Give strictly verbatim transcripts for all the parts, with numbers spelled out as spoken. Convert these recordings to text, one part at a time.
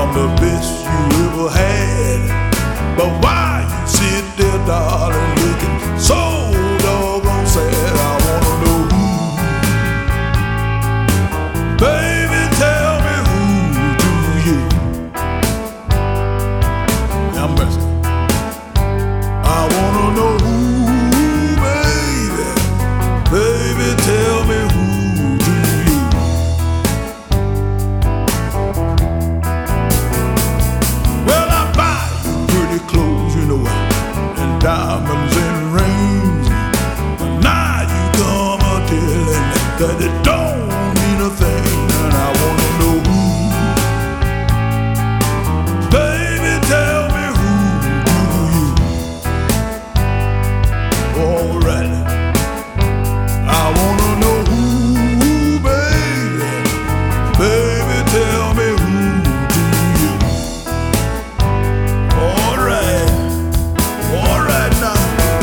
I'm the best you ever had. But why you sit there, darling, looking so doggone sad? I wanna know who. Baby, tell me who do you? Now, mercy. I wanna know who, baby. Baby, tell me who do you? Well, I buy you pretty clothes, you know, and diamonds and rings. But now you come a telling that it don't mean a thing, and I wanna know who. Baby, tell me who do you? Alright, I wanna know who, baby. Baby, tell me who do you? Alright, alright now.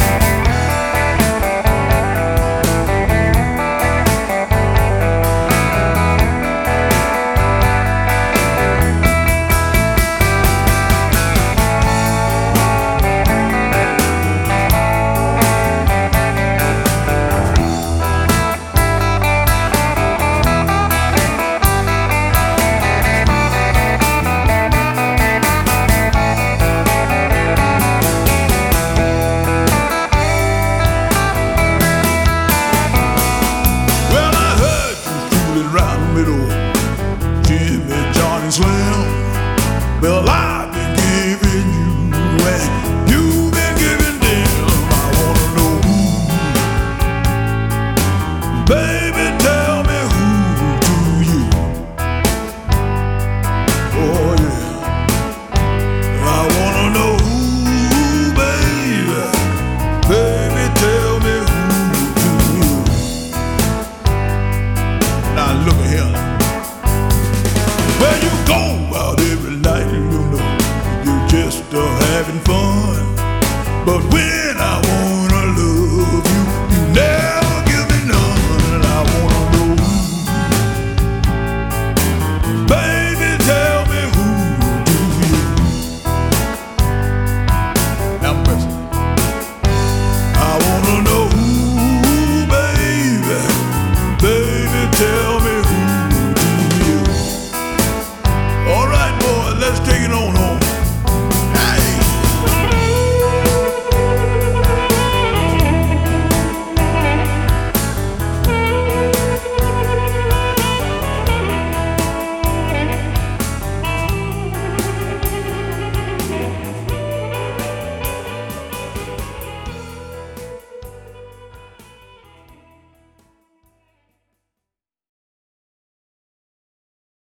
Well, I heard you fooling round the middle, Jimmy, John, and Slim. Well, I've been giving you, and you've been giving them. I wanna know who. Baby, tell me who do you? Oh yeah, I wanna know who, baby. Baby, tell me who do you? Now look at here. Where you go out every night, you know, you're just uh, having fun. But when